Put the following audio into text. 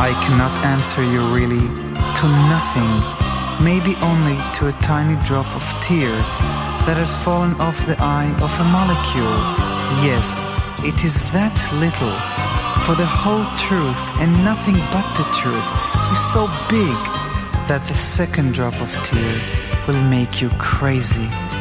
I cannot answer you really, to nothing, maybe only to a tiny drop of tear that has fallen off the eye of a molecule. Yes, it is that little, for the whole truth and nothing but the truth is so big that the second drop of tear will make you crazy.